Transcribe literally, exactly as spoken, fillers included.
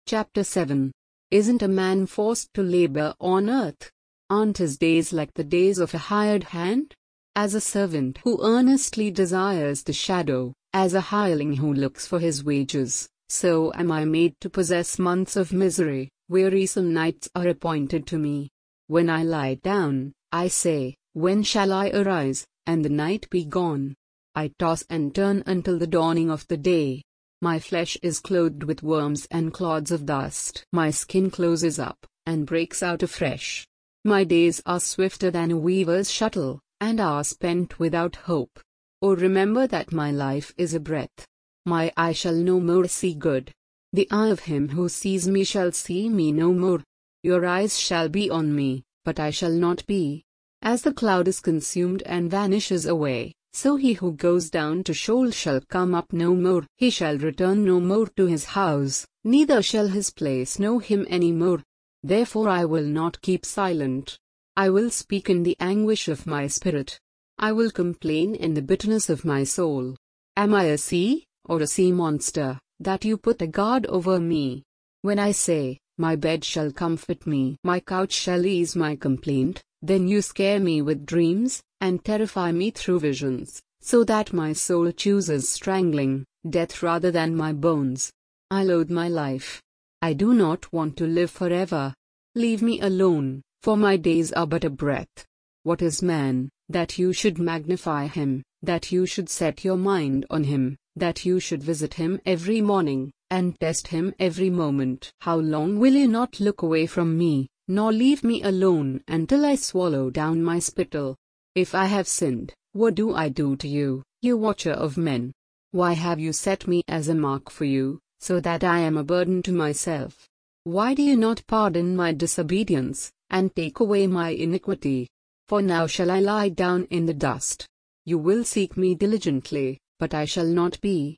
Chapter seven. Isn't a man forced to labor on earth? Aren't his days like the days of a hired hand? As a servant who earnestly desires the shadow, as a hireling who looks for his wages, so am I made to possess months of misery. Wearisome nights are appointed to me. When I lie down, I say, when shall I arise, and the night be gone? I toss and turn until the dawning of the day. My flesh is clothed with worms and clods of dust. My skin closes up, and breaks out afresh. My days are swifter than a weaver's shuttle, and are spent without hope. Oh, remember that my life is a breath. My eye shall no more see good. The eye of him who sees me shall see me no more. Your eyes shall be on me, but I shall not be. As the cloud is consumed and vanishes away, so he who goes down to Sheol shall come up no more. He shall return no more to his house, neither shall his place know him any more. Therefore I will not keep silent. I will speak in the anguish of my spirit. I will complain in the bitterness of my soul. Am I a sea, or a sea monster, that you put a guard over me? When I say, my bed shall comfort me, my couch shall ease my complaint, then you scare me with dreams, and terrify me through visions, so that my soul chooses strangling, death rather than my bones. I loathe my life. I do not want to live forever. Leave me alone, for my days are but a breath. What is man, that you should magnify him, that you should set your mind on him, that you should visit him every morning, and test him every moment? How long will you not look away from me, nor leave me alone until I swallow down my spittle? If I have sinned, what do I do to you, you watcher of men? Why have you set me as a mark for you, so that I am a burden to myself? Why do you not pardon my disobedience, and take away my iniquity? For now shall I lie down in the dust. You will seek me diligently, but I shall not be.